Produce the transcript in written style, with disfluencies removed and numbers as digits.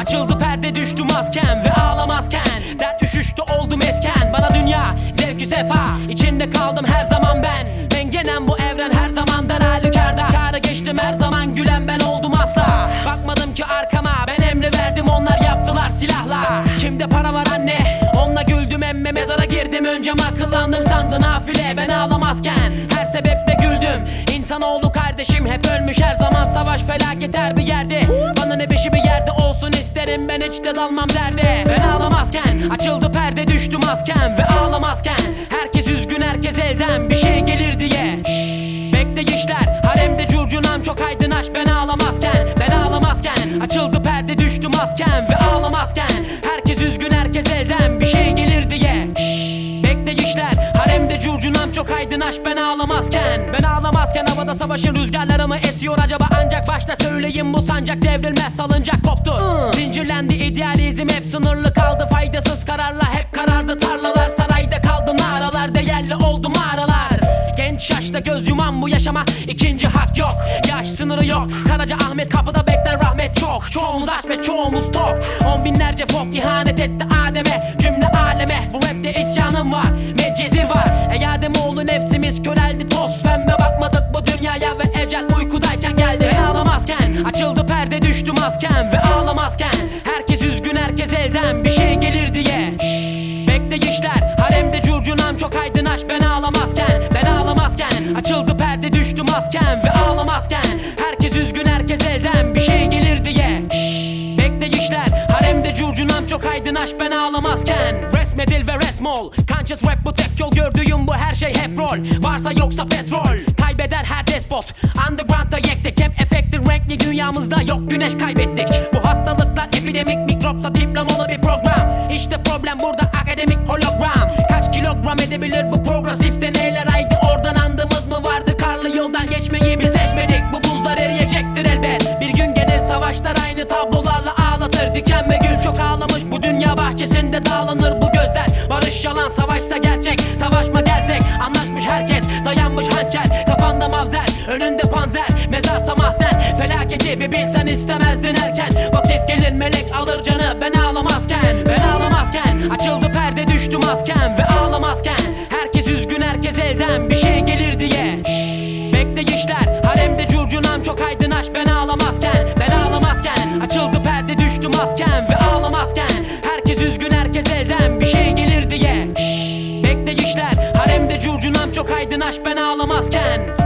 Açıldı perde, düştü maskem ve ağlamazken dert üşüştü, oldum esken. Bana dünya zevkü sefa, içinde kaldım her zaman ben. Mengenem bu evren her zamandan halükarda. Kâra geçtim her zaman, gülen ben oldum asla. Bakmadım ki arkama, ben emri verdim, onlar yaptılar silahla. Kimde para var anne, onunla güldüm emme. Mezara girdim önce akıllandım, sandın nafile. Ben ağlamazken her sebeple güldüm. İnsanoğlu kardeşim hep ölmüş her zaman. Savaş felaket her bir yerde, bana ne beşi bir yerde olsun isterim. Ben hiç de dalmam derde. Ben ağlamazken açıldı perde, düştü maskem ve ağlamazken herkes üzgün, herkes elden bir şey gelir diye. Bekleyişler haremde curcunam çok aydınlaş. Ben ağlamazken, ben ağlamazken açıldı perde, düştü maskem ve ağlamazken herkes üzgün, herkes elden bir şey gelir diye. Bekleyişler haremde curcunam çok aydınlaş. Ben ağlamazken, ben ağlamazken havada savaşın rüzgarları mı esiyor acaba? Ancak başta söyleyeyim, bu sancak devrilmez, salıncak koptu. Zincirlendi idealizm, hep sınırlı kaldı. Faydasız kararla hep karardı tarlalar. Sarayda kaldı naralar, değerli oldu mağaralar. Genç yaşta göz yuman bu yaşama ikinci hak yok. Yaş sınırı yok, Karaca Ahmet kapıda bekler, rahmet çok. Çoğumuz aç ve çoğumuz tok. On binlerce fok ihanet etti Adem'e, cümle aleme. Bu rapte isyanım var, medcezir var. Ey Ademoğlu nefsimiz köreldi, toz pembe bakmadık bu dünyaya ve ecel uykudayken geldi. Ben ağlamazken açıldı perde, düştü maskem ve ağlamazken herkes üzgün, herkes elden bir şey gelir diye. Bekleyişler haremde curcunam çok aydınlaş. Ben ağlamazken, ben ağlamazken açıldı perde, düştü maskem ve ağlamazken herkes üzgün, herkes elden bir şey gelir diye. Bekleyişler haremde curcunam çok aydınlaş. Ben ağlamazken resmedil ve resmol, conscious rap bu tek yol. Gördüğüm bu her şey hep rol, varsa yoksa petrol. Kaybeder her despot, underground'da yektik. Hep efekti renkli dünyamızda yok, güneş kaybettik. Bu hastalıklar epidemik, mikropsa diplomalı bir program. İşte problem burada, akademik hologram. Kaç kilogram edebilir bu progresif deneyler? Haydi oradan, andımız mı vardı? Karlı yoldan geçmeyi biz seçmedik. Bu buzlar eriyecektir elbet. Bir gün gelir savaşlar aynı tablolarla ağlatır. Diken ve gül çok ağlamış, bu dünya bahçesinde dağlanır bu gözler. Barış yalan, savaşsa gerçek, savaşma gerzek. Anlaşmış herkes, dayanmış hançer. Kafanda mavzer, önünde panzer. Mezarsa mahzen, felaketi bir bilsen istemezdin erken. Vakit gelir melek alır canı, ben ağlamazken. Ben ağlamazken açıldı perde, düştü maskem ve ağlamazken herkes üzgün, herkes elden bir şey gelir diye. Bekleyişler haremde curcunam çok aydınlaş. Ben ağlamazken, ben ağlamazken açıldı perde, düştü maskem ve ağlamazken herkes üzgün, herkes elden bir şey gelir diye. Bekleyişler haremde curcunam çok aydınlaş. Ben ağlamazken.